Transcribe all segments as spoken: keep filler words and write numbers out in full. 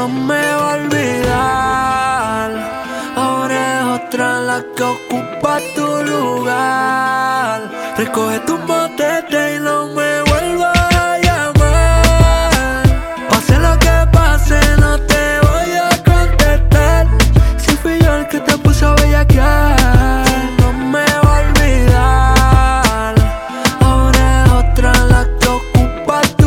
no me va a olvidar. Ahora es otra la que ocupa tu lugar. Recoge tu motete y no me vuelvas a llamar. Pase lo que pase, no te voy a contestar. Si fui yo el que te puso a bellaquear, no me va a olvidar. Ahora es otra la que ocupa tu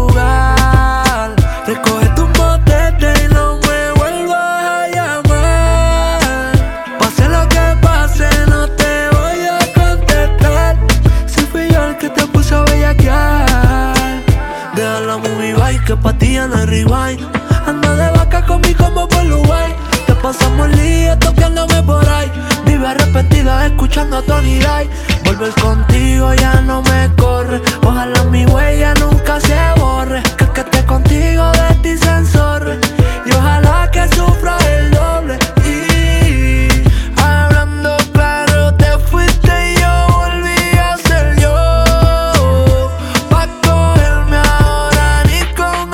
lugar. Recoge tu motete y no me vuelvas a llamar. Pase lo que pase, no te voy a contestar. Si fui yo el que te puso a bellaquear. Deja la movie bye, que pa' ti ya no hay rewind. Anda de vaca conmigo como por Uruguay. Te pasamos lío toqueándome por ahí. Vive arrepentida escuchando a Tony Day. Volver contigo ya no me corre. Ojalá mi huella nunca se borre. Que el que esté contigo de ti se enzorre. Y ojalá que sufra el doble. Y hablando claro, te fuiste y yo volví a ser yo. Pa' cogerme ahora ni con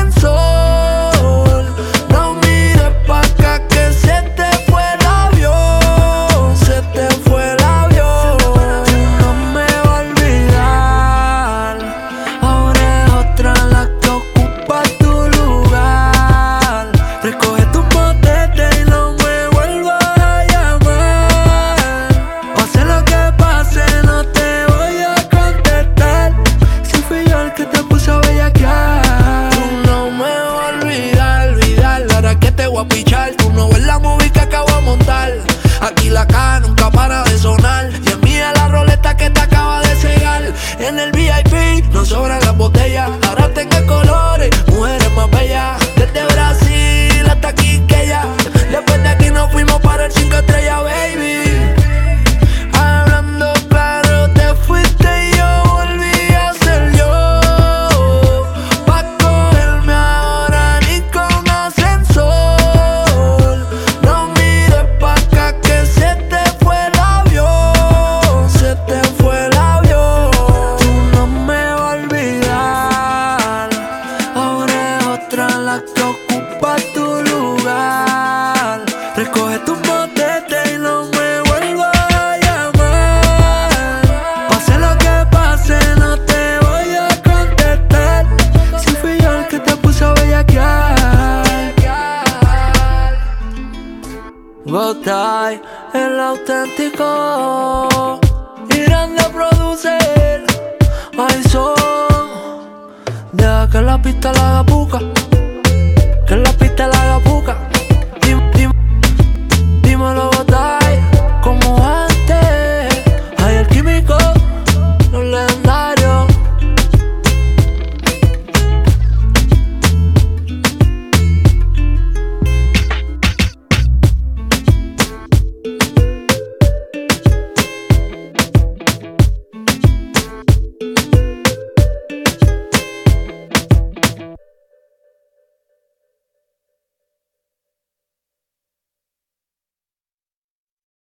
ascensor. No mires pa' acá que se te fue el avión. Se te fue el avión. No me va a olvidar. Ahora es otra la que ocupa tu lugar. Recoge tu motete y no me vuelvas a llamar. Pase lo que pase, no te voy a contestar. Si fui yo el que te puso a bellaquear. Tú no me vas a olvidar, olvidar. Ahora que te voy a pichar. Tú no ves la movie que acabo de montar. Aquí la caja nunca para de sonar. Y es mía la roleta que te acaba de cegar. En el V I P no sobran las botellas. Ahora tengo colores, mujeres más bellas. Desde Brasil hasta Quiqueya. Después de aquí nos fuimos para el cinco estrellas, baby. Hablando claro, te fuiste y yo volví a ser yo. Pa' cogerme ahora ni con ascensor. No mires pa' acá que se te fue el avión. Se te fue el avión. Tú no me vas a olvidar. Ahora es otra la que ocupa tu lugar. Recoge tu motete y no me vuelvas a llamar. Pase lo que pase, no te voy a contestar. Si fui yo el que te puso a bellaquear. Gotay, el auténtico. Irán de producer. Ay, son. Deja que la pista la haga buca.